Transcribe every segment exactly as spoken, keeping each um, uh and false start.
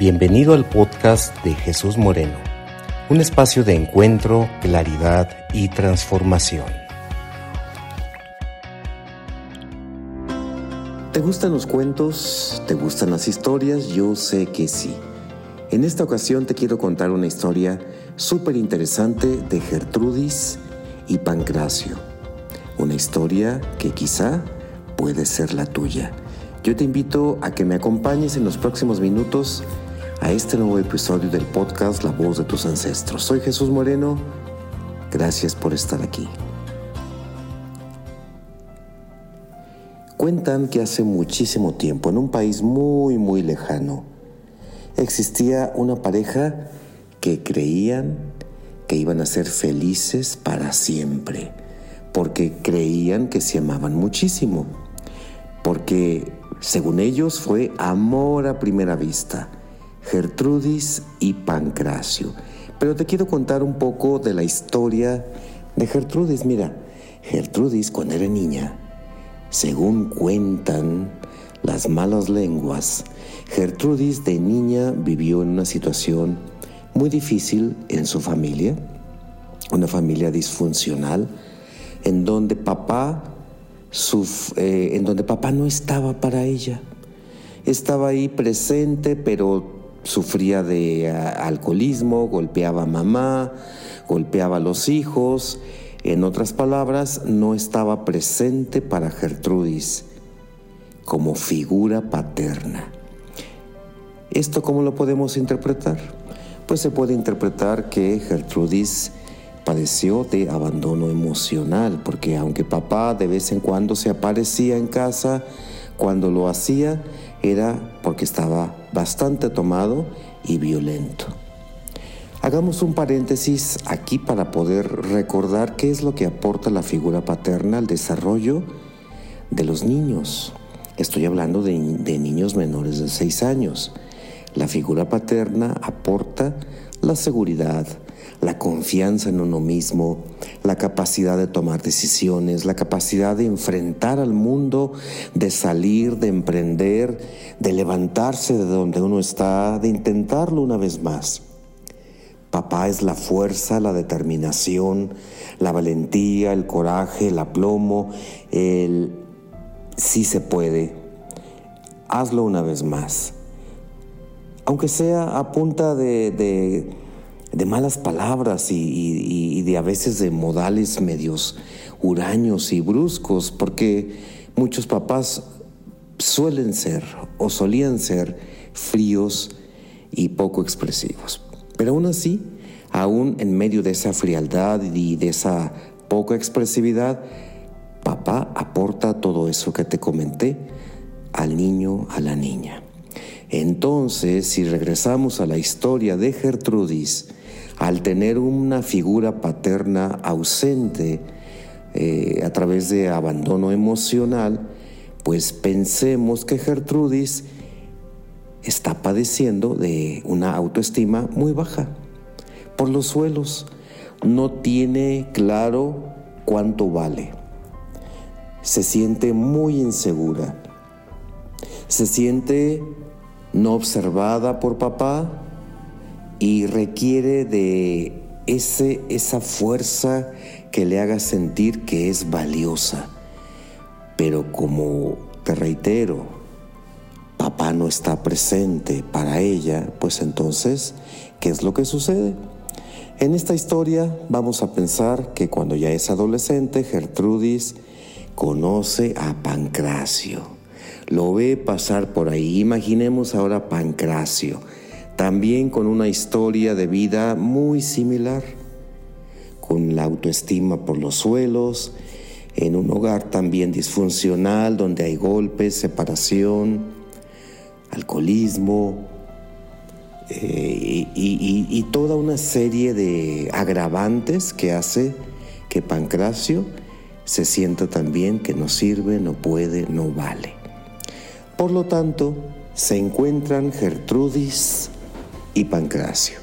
Bienvenido al podcast de Jesús Moreno, un espacio de encuentro, claridad y transformación. ¿Te gustan los cuentos? ¿Te gustan las historias? Yo sé que sí. En esta ocasión te quiero contar una historia súper interesante de Gertrudis y Pancracio. Una historia que quizá puede ser la tuya. Yo te invito a que me acompañes en los próximos minutos a este nuevo episodio del podcast La Voz de tus Ancestros. Soy Jesús Moreno. Gracias por estar aquí. Cuentan que hace muchísimo tiempo, en un país muy, muy lejano, existía una pareja que creían que iban a ser felices para siempre, porque creían que se amaban muchísimo, porque según ellos fue amor a primera vista, Gertrudis y Pancracio. Pero te quiero contar un poco de la historia de Gertrudis. Mira, Gertrudis cuando era niña, según cuentan las malas lenguas, Gertrudis de niña vivió en una situación muy difícil en su familia, una familia disfuncional, en donde papá, su, eh, en donde papá no estaba para ella. Estaba ahí presente, pero sufría de uh, alcoholismo, golpeaba a mamá, golpeaba a los hijos. En otras palabras, no estaba presente para Gertrudis como figura paterna. ¿Esto cómo lo podemos interpretar? Pues se puede interpretar que Gertrudis padeció de abandono emocional, porque aunque papá de vez en cuando se aparecía en casa, cuando lo hacía era porque estaba bastante tomado y violento. Hagamos un paréntesis aquí para poder recordar qué es lo que aporta la figura paterna al desarrollo de los niños. Estoy hablando de, de niños menores de seis años. La figura paterna aporta la seguridad, la confianza en uno mismo, la capacidad de tomar decisiones, la capacidad de enfrentar al mundo, de salir, de emprender, de levantarse de donde uno está, de intentarlo una vez más. Papá es la fuerza, la determinación, la valentía, el coraje, el aplomo, el sí se puede. Hazlo una vez más. Aunque sea a punta de, de, de malas palabras y, y, y de a veces de modales medios huraños y bruscos, porque muchos papás suelen ser o solían ser fríos y poco expresivos. Pero aún así, aún en medio de esa frialdad y de esa poca expresividad, papá aporta todo eso que te comenté al niño, a la niña. Entonces, si regresamos a la historia de Gertrudis, al tener una figura paterna ausente eh, a través de abandono emocional, pues pensemos que Gertrudis está padeciendo de una autoestima muy baja, por los suelos. No tiene claro cuánto vale. Se siente muy insegura. Se siente no observada por papá y requiere de ese, esa fuerza que le haga sentir que es valiosa. Pero como te reitero, papá no está presente para ella, pues entonces, ¿qué es lo que sucede? En esta historia vamos a pensar que cuando ya es adolescente, Gertrudis conoce a Pancracio. Lo ve pasar por ahí. Imaginemos ahora a Pancracio, también con una historia de vida muy similar, con la autoestima por los suelos, en un hogar también disfuncional, donde hay golpes, separación, alcoholismo eh, y, y, y toda una serie de agravantes que hace que Pancracio se sienta también que no sirve, no puede, no vale. Por lo tanto, se encuentran Gertrudis y Pancracio.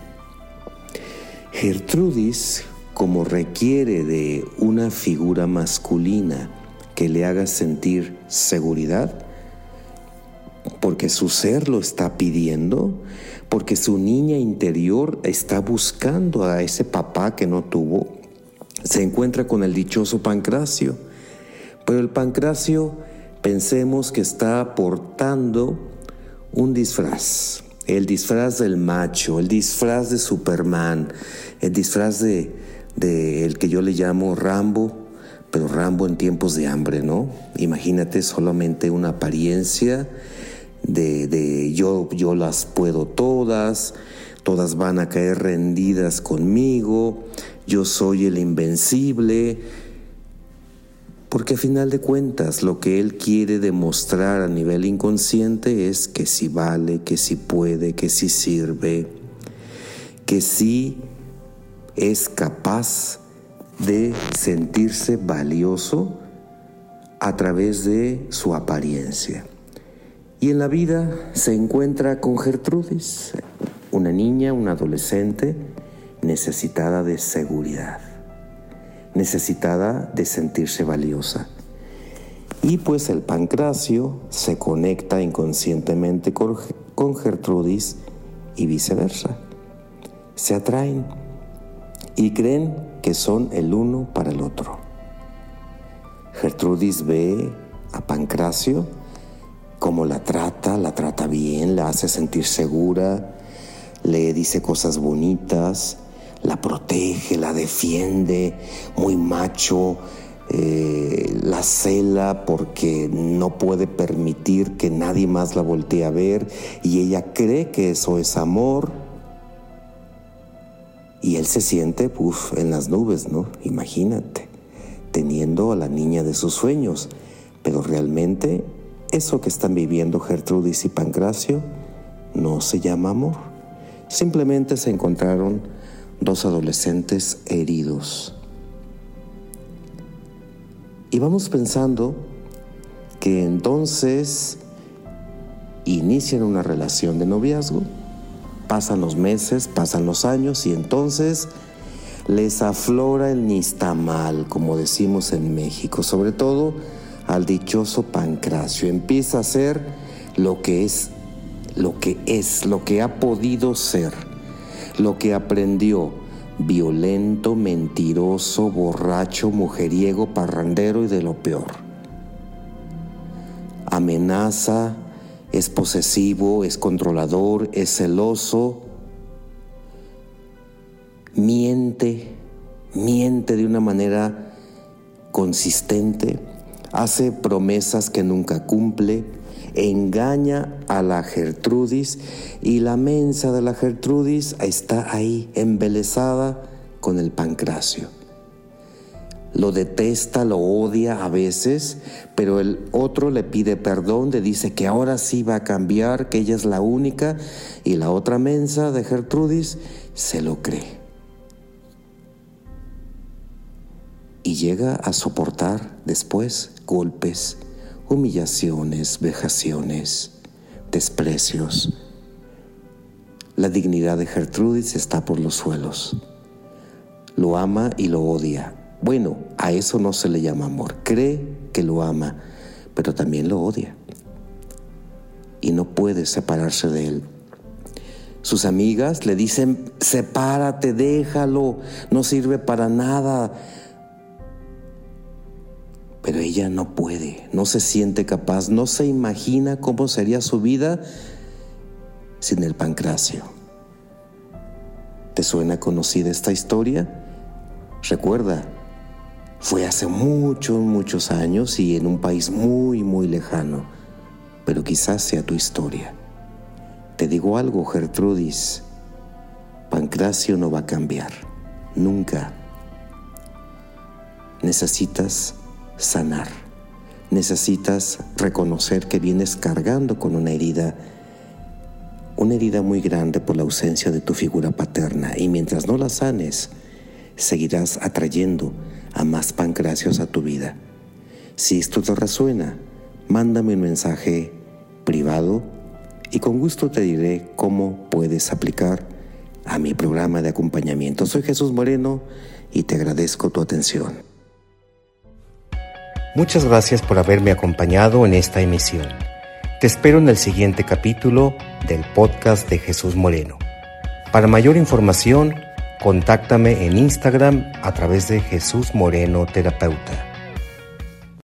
Gertrudis, como requiere de una figura masculina que le haga sentir seguridad, porque su ser lo está pidiendo, porque su niña interior está buscando a ese papá que no tuvo. Se encuentra con el dichoso Pancracio, pero el Pancracio pensemos que está portando un disfraz, el disfraz del macho, el disfraz de Superman, el disfraz de, de el que yo le llamo Rambo, pero Rambo en tiempos de hambre, ¿no? Imagínate solamente una apariencia de, de yo, yo las puedo todas, todas van a caer rendidas conmigo, yo soy el invencible, porque a final de cuentas lo que él quiere demostrar a nivel inconsciente es que sí vale, que sí puede, que sí sirve, que sí es capaz de sentirse valioso a través de su apariencia. Y en la vida se encuentra con Gertrudis, una niña, una adolescente necesitada de seguridad, necesitada de sentirse valiosa. Y pues el Pancracio se conecta inconscientemente con, con Gertrudis y viceversa. Se atraen y creen que son el uno para el otro. Gertrudis ve a Pancracio cómo la trata, la trata bien, la hace sentir segura, le dice cosas bonitas, la protege, la defiende, muy macho, eh, la cela porque no puede permitir que nadie más la voltee a ver y ella cree que eso es amor. Y él se siente, uf, en las nubes, ¿no? Imagínate, teniendo a la niña de sus sueños. Pero realmente, eso que están viviendo Gertrudis y Pancracio no se llama amor. Simplemente se encontraron dos adolescentes heridos. Y vamos pensando que entonces inician una relación de noviazgo. Pasan los meses, pasan los años y entonces les aflora el nixtamal, como decimos en México, sobre todo al dichoso Pancracio. Empieza a ser lo que es, lo que es, lo que ha podido ser, lo que aprendió: violento, mentiroso, borracho, mujeriego, parrandero y de lo peor. Amenaza, es posesivo, es controlador, es celoso, miente, miente de una manera consistente, hace promesas que nunca cumple, engaña a la Gertrudis y la mensa de la Gertrudis está ahí embelesada con el Pancracio. Lo detesta, lo odia a veces, pero el otro le pide perdón, le dice que ahora sí va a cambiar, que ella es la única, y la otra mensa de Gertrudis se lo cree. Y llega a soportar después golpes, humillaciones, vejaciones, desprecios. La dignidad de Gertrudis está por los suelos. Lo ama y lo odia. Bueno, a eso no se le llama amor. Cree que lo ama, pero también lo odia. Y no puede separarse de él. Sus amigas le dicen: sepárate, déjalo, no sirve para nada. Pero ella no puede, no se siente capaz, no se imagina cómo sería su vida sin el Pancracio. ¿Te suena conocida esta historia? Recuerda, fue hace muchos, muchos años y en un país muy, muy lejano, pero quizás sea tu historia. Te digo algo, Gertrudis, Pancracio no va a cambiar, nunca. Necesitas sanar, necesitas reconocer que vienes cargando con una herida, una herida muy grande por la ausencia de tu figura paterna, y mientras no la sanes, seguirás atrayendo a más Pancracios a tu vida. Si esto te resuena, mándame un mensaje privado y con gusto te diré cómo puedes aplicar a mi programa de acompañamiento. Soy Jesús Moreno y te agradezco tu atención. Muchas gracias por haberme acompañado en esta emisión. Te espero en el siguiente capítulo del podcast de Jesús Moreno. Para mayor información, contáctame en Instagram a través de Jesús Moreno Terapeuta.